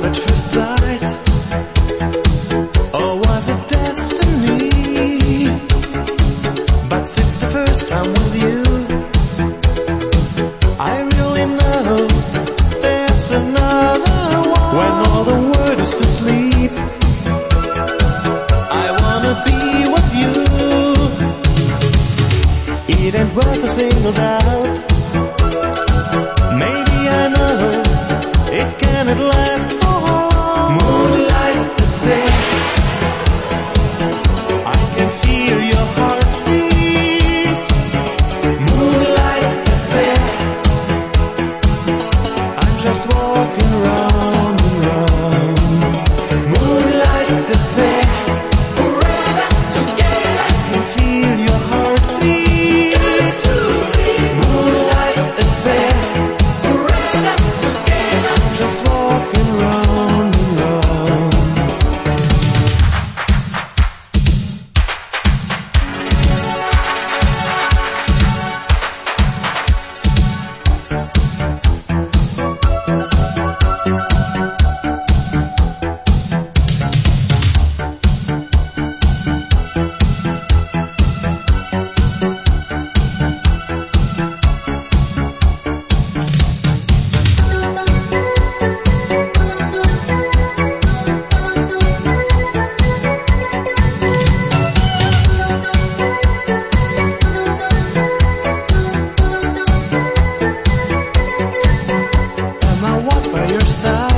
at first sight, or was it destiny? But since the first time with you, I really know there's another one. When all the world is asleep, I wanna be with you. It ain't worth a single doubt. Maybe I know it cannot last for long. Moonlight affair, I can feel your heartbeat. Moonlight affair, I'm just walking round and round. Moonlight affair, forever together, I can feel your heartbeat. Moonlight affair, forever together, just walking round and round. Am I walk by your side?